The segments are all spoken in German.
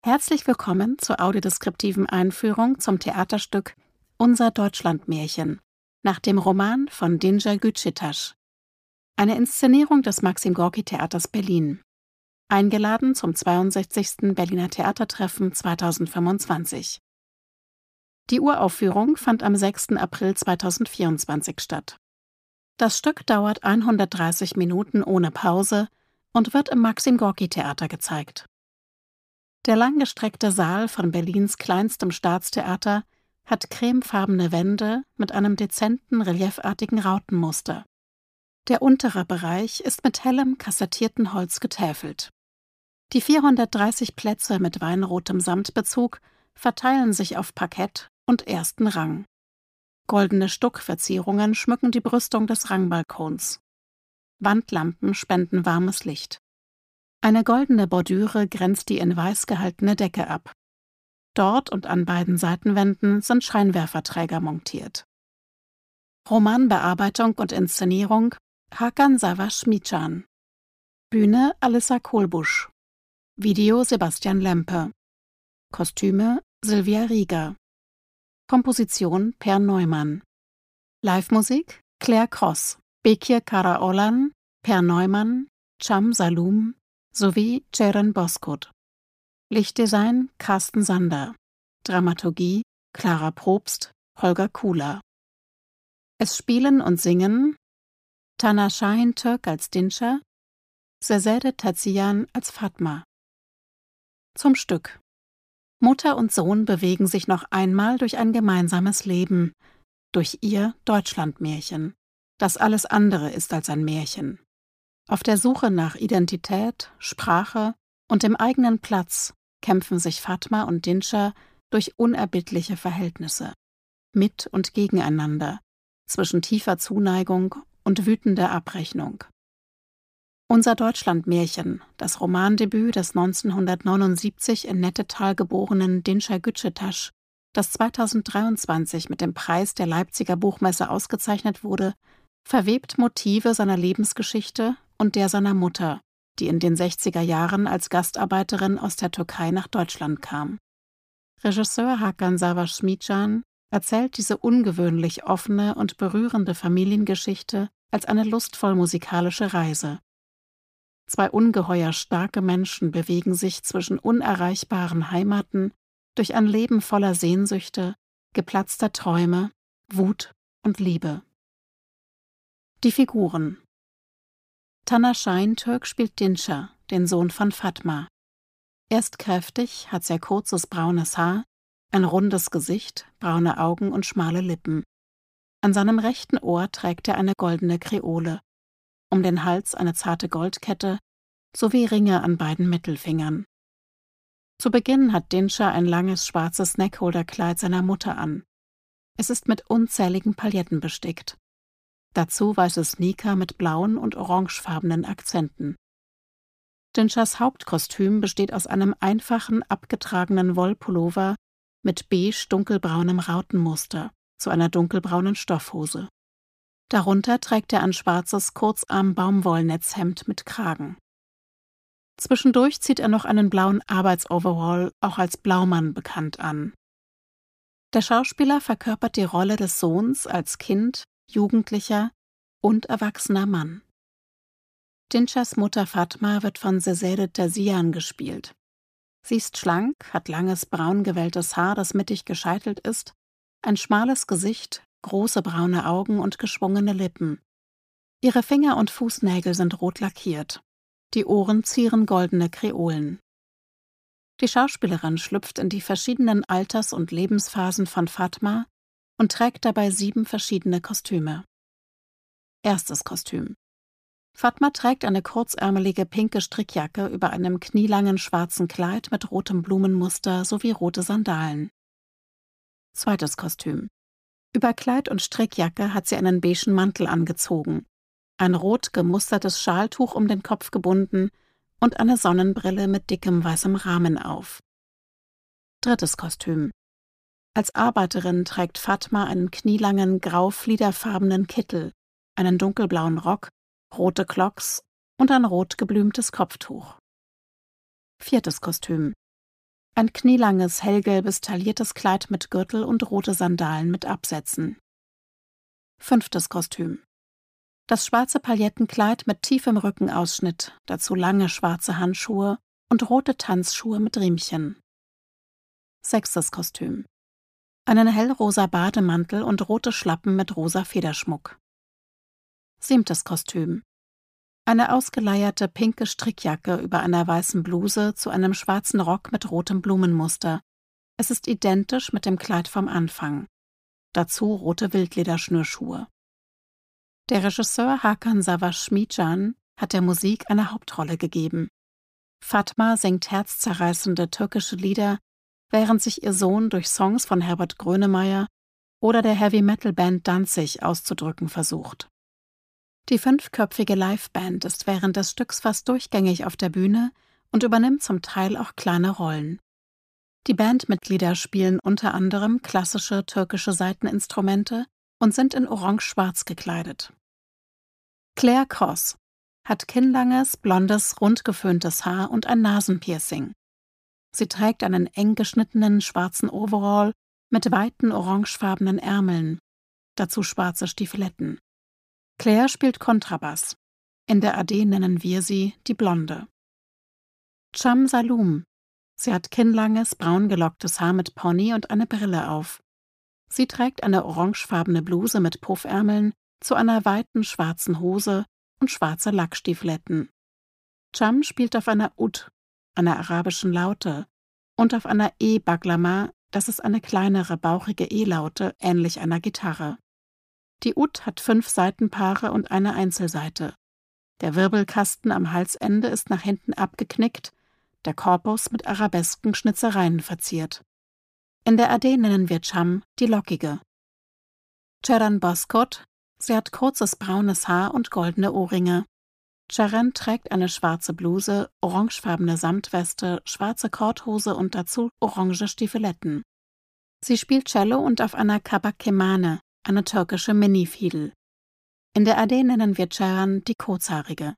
Herzlich willkommen zur audiodeskriptiven Einführung zum Theaterstück Unser Deutschlandmärchen nach dem Roman von Dinja Gütschitasch. Eine Inszenierung des Maxim Gorki Theaters Berlin. Eingeladen zum 62. Berliner Theatertreffen 2025. Die Uraufführung fand am 6. April 2024 statt. Das Stück dauert 130 Minuten ohne Pause und wird im Maxim Gorki Theater gezeigt. Der langgestreckte Saal von Berlins kleinstem Staatstheater hat cremefarbene Wände mit einem dezenten, reliefartigen Rautenmuster. Der untere Bereich ist mit hellem, kassettierten Holz getäfelt. Die 430 Plätze mit weinrotem Samtbezug verteilen sich auf Parkett und ersten Rang. Goldene Stuckverzierungen schmücken die Brüstung des Rangbalkons. Wandlampen spenden warmes Licht. Eine goldene Bordüre grenzt die in Weiß gehaltene Decke ab. Dort und an beiden Seitenwänden sind Scheinwerferträger montiert. Romanbearbeitung und Inszenierung Hakan Savaş-Mican. Bühne Alissa Kohlbusch. Video Sebastian Lempe. Kostüme Silvia Rieger. Komposition Per Neumann. Live-Musik Claire Cross, Bekir Karaoğlan, Per Neumann, Cham Salum sowie Ceren Bozkurt. Lichtdesign Carsten Sander. Dramaturgie Clara Probst, Holger Kuhler. Es spielen und singen Taner Şahintürk als Dinşa, Sezade Tezyan als Fatma. Zum Stück. Mutter und Sohn bewegen sich noch einmal durch ein gemeinsames Leben, durch ihr Deutschlandmärchen, das alles andere ist als ein Märchen. Auf der Suche nach Identität, Sprache und dem eigenen Platz kämpfen sich Fatma und Dinşa durch unerbittliche Verhältnisse, mit und gegeneinander, zwischen tiefer Zuneigung und wütender Abrechnung. Unser Deutschlandmärchen, das Romandebüt des 1979 in Nettetal geborenen Dinja Gütschitasch, das 2023 mit dem Preis der Leipziger Buchmesse ausgezeichnet wurde, verwebt Motive seiner Lebensgeschichte und der seiner Mutter, die in den 60er Jahren als Gastarbeiterin aus der Türkei nach Deutschland kam. Regisseur Hakan Savaş-Mican erzählt diese ungewöhnlich offene und berührende Familiengeschichte als eine lustvoll musikalische Reise. Zwei ungeheuer starke Menschen bewegen sich zwischen unerreichbaren Heimaten durch ein Leben voller Sehnsüchte, geplatzter Träume, Wut und Liebe. Die Figuren. Taner Şahintürk spielt Dinşa, den Sohn von Fatma. Er ist kräftig, hat sehr kurzes braunes Haar, ein rundes Gesicht, braune Augen und schmale Lippen. An seinem rechten Ohr trägt er eine goldene Kreole, um den Hals eine zarte Goldkette sowie Ringe an beiden Mittelfingern. Zu Beginn hat Dinşa ein langes schwarzes Neckholderkleid seiner Mutter an. Es ist mit unzähligen Pailletten bestickt. Dazu weiße Sneaker mit blauen und orangefarbenen Akzenten. Dinşas Hauptkostüm besteht aus einem einfachen, abgetragenen Wollpullover mit beige-dunkelbraunem Rautenmuster zu einer dunkelbraunen Stoffhose. Darunter trägt er ein schwarzes Kurzarm-Baumwollnetzhemd mit Kragen. Zwischendurch zieht er noch einen blauen Arbeitsoverall, auch als Blaumann bekannt, an. Der Schauspieler verkörpert die Rolle des Sohns als Kind, Jugendlicher und erwachsener Mann. Dinşas Mutter Fatma wird von Sezade Tezyan gespielt. Sie ist schlank, hat langes braun gewelltes Haar, das mittig gescheitelt ist, ein schmales Gesicht, große braune Augen und geschwungene Lippen. Ihre Finger und Fußnägel sind rot lackiert. Die Ohren zieren goldene Kreolen. Die Schauspielerin schlüpft in die verschiedenen Alters- und Lebensphasen von Fatma und trägt dabei 7 verschiedene Kostüme. Erstes Kostüm. Fatma trägt eine kurzärmelige pinke Strickjacke über einem knielangen schwarzen Kleid mit rotem Blumenmuster sowie rote Sandalen. Zweites Kostüm. Über Kleid und Strickjacke hat sie einen beigen Mantel angezogen, ein rot gemustertes Schaltuch um den Kopf gebunden und eine Sonnenbrille mit dickem weißem Rahmen auf. Drittes Kostüm. Als Arbeiterin trägt Fatma einen knielangen grau-fliederfarbenen Kittel, einen dunkelblauen Rock, rote Clogs und ein rot geblümtes Kopftuch. Viertes Kostüm. Ein knielanges, hellgelbes, tailliertes Kleid mit Gürtel und rote Sandalen mit Absätzen. 5. Kostüm. Das schwarze Paillettenkleid mit tiefem Rückenausschnitt, dazu lange schwarze Handschuhe und rote Tanzschuhe mit Riemchen. 6. Kostüm. Einen hellrosa Bademantel und rote Schlappen mit rosa Federschmuck. 7. Kostüm. Eine ausgeleierte pinke Strickjacke über einer weißen Bluse zu einem schwarzen Rock mit rotem Blumenmuster. Es ist identisch mit dem Kleid vom Anfang. Dazu rote Wildlederschnürschuhe. Der Regisseur Hakan Savaş-Şmican hat der Musik eine Hauptrolle gegeben. Fatma singt herzzerreißende türkische Lieder, während sich ihr Sohn durch Songs von Herbert Grönemeyer oder der Heavy-Metal-Band Danzig auszudrücken versucht. Die 5-köpfige Liveband ist während des Stücks fast durchgängig auf der Bühne und übernimmt zum Teil auch kleine Rollen. Die Bandmitglieder spielen unter anderem klassische türkische Saiteninstrumente und sind in orange-schwarz gekleidet. Claire Cross hat kinnlanges, blondes, rund geföhntes Haar und ein Nasenpiercing. Sie trägt einen eng geschnittenen schwarzen Overall mit weiten orangefarbenen Ärmeln, dazu schwarze Stiefeletten. Claire spielt Kontrabass. In der AD nennen wir sie die Blonde. Cham Salum. Sie hat kinnlanges, braun gelocktes Haar mit Pony und eine Brille auf. Sie trägt eine orangefarbene Bluse mit Puffärmeln zu einer weiten schwarzen Hose und schwarze Lackstiefeletten. Cham spielt auf einer Ud, einer arabischen Laute, und auf einer E-Baglama, das ist eine kleinere, bauchige E-Laute, ähnlich einer Gitarre. Die Ud hat 5 Saitenpaare und eine Einzelsaite. Der Wirbelkasten am Halsende ist nach hinten abgeknickt, der Korpus mit arabesken Schnitzereien verziert. In der AD nennen wir Cham die Lockige. Ceren Bozkurt, sie hat kurzes braunes Haar und goldene Ohrringe. Ceren trägt eine schwarze Bluse, orangefarbene Samtweste, schwarze Korthose und dazu orange Stiefeletten. Sie spielt Cello und auf einer Kabak-Kemane, eine türkische Mini-Fiedel. In der AD nennen wir Ceren die Kurzhaarige.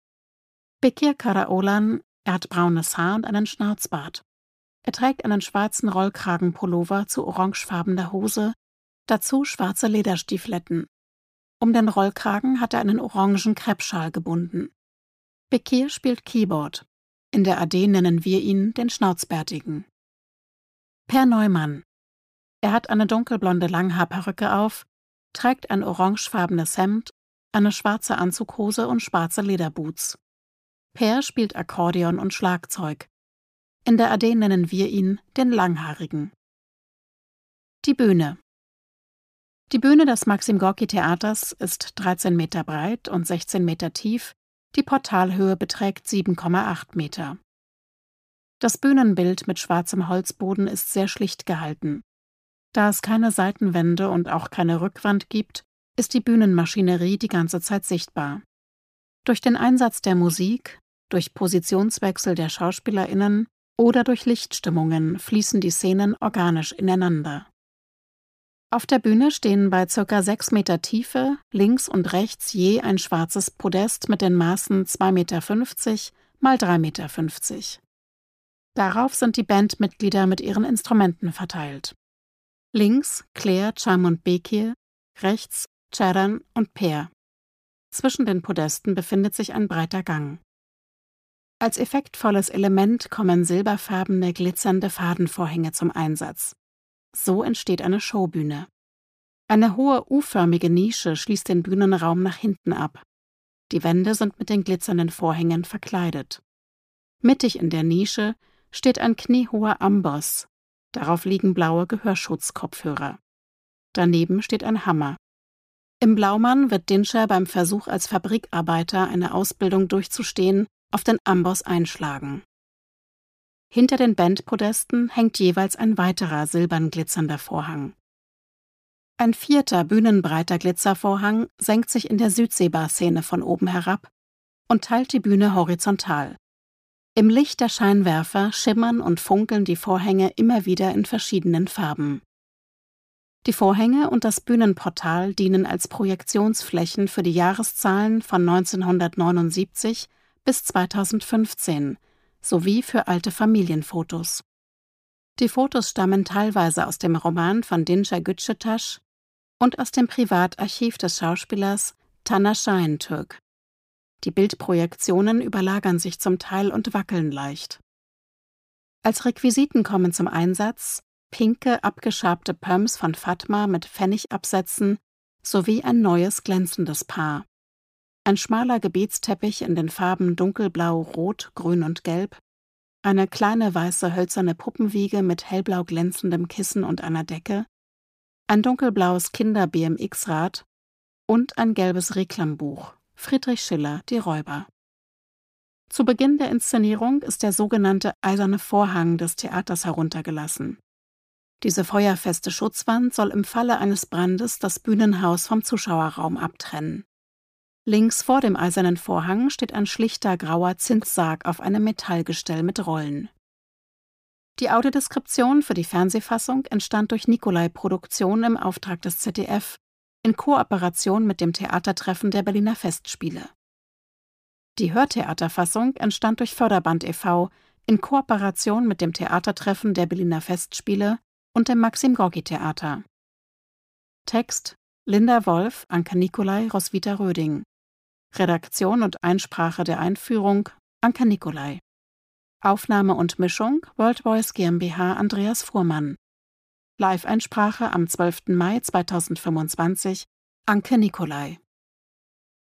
Bekir Karaoğlan, er hat braunes Haar und einen Schnauzbart. Er trägt einen schwarzen Rollkragenpullover zu orangefarbener Hose, dazu schwarze Lederstiefeletten. Um den Rollkragen hat er einen orangen Kreppschal gebunden. Bekir spielt Keyboard. In der AD nennen wir ihn den Schnauzbärtigen. Per Neumann. Er hat eine dunkelblonde Langhaarperücke auf, trägt ein orangefarbenes Hemd, eine schwarze Anzughose und schwarze Lederboots. Per spielt Akkordeon und Schlagzeug. In der AD nennen wir ihn den Langhaarigen. Die Bühne. Die Bühne des Maxim-Gorki-Theaters ist 13 Meter breit und 16 Meter tief, die Portalhöhe beträgt 7,8 Meter. Das Bühnenbild mit schwarzem Holzboden ist sehr schlicht gehalten. Da es keine Seitenwände und auch keine Rückwand gibt, ist die Bühnenmaschinerie die ganze Zeit sichtbar. Durch den Einsatz der Musik, durch Positionswechsel der SchauspielerInnen oder durch Lichtstimmungen fließen die Szenen organisch ineinander. Auf der Bühne stehen bei ca. 6 Meter Tiefe links und rechts je ein schwarzes Podest mit den Maßen 2,50 Meter x 3,50 Meter. Darauf sind die Bandmitglieder mit ihren Instrumenten verteilt. Links Claire, Cham und Bekir, rechts Ceren und Per. Zwischen den Podesten befindet sich ein breiter Gang. Als effektvolles Element kommen silberfarbene, glitzernde Fadenvorhänge zum Einsatz. So entsteht eine Showbühne. Eine hohe U-förmige Nische schließt den Bühnenraum nach hinten ab. Die Wände sind mit den glitzernden Vorhängen verkleidet. Mittig in der Nische steht ein kniehoher Amboss. Darauf liegen blaue Gehörschutzkopfhörer. Daneben steht ein Hammer. Im Blaumann wird Dinçer beim Versuch, als Fabrikarbeiter eine Ausbildung durchzustehen, auf den Amboss einschlagen. Hinter den Bandpodesten hängt jeweils ein weiterer silbern glitzernder Vorhang. Ein 4. bühnenbreiter Glitzervorhang senkt sich in der Südseebar-Szene von oben herab und teilt die Bühne horizontal. Im Licht der Scheinwerfer schimmern und funkeln die Vorhänge immer wieder in verschiedenen Farben. Die Vorhänge und das Bühnenportal dienen als Projektionsflächen für die Jahreszahlen von 1979 bis 2015 sowie für alte Familienfotos. Die Fotos stammen teilweise aus dem Roman von Dinçer Gülçetaş und aus dem Privatarchiv des Schauspielers Taner Şahintürk. Die Bildprojektionen überlagern sich zum Teil und wackeln leicht. Als Requisiten kommen zum Einsatz pinke, abgeschabte Pumps von Fatma mit Pfennigabsätzen sowie ein neues, glänzendes Paar. Ein schmaler Gebetsteppich in den Farben dunkelblau, rot, grün und gelb, eine kleine weiße hölzerne Puppenwiege mit hellblau glänzendem Kissen und einer Decke, ein dunkelblaues Kinder-BMX-Rad und ein gelbes Reklambuch, Friedrich Schiller, Die Räuber. Zu Beginn der Inszenierung ist der sogenannte eiserne Vorhang des Theaters heruntergelassen. Diese feuerfeste Schutzwand soll im Falle eines Brandes das Bühnenhaus vom Zuschauerraum abtrennen. Links vor dem eisernen Vorhang steht ein schlichter grauer Zinssarg auf einem Metallgestell mit Rollen. Die Audiodeskription für die Fernsehfassung entstand durch Nicolai Produktion im Auftrag des ZDF in Kooperation mit dem Theatertreffen der Berliner Festspiele. Die Hörtheaterfassung entstand durch Förderband e.V. in Kooperation mit dem Theatertreffen der Berliner Festspiele und dem Maxim-Gorki-Theater. Text: Linda Wolf, Anke Nicolai, Roswitha Röding. Redaktion und Einsprache der Einführung: Anke Nicolai. Aufnahme und Mischung: World Voice GmbH, Andreas Fuhrmann. Live-Einsprache am 12. Mai 2025: Anke Nicolai.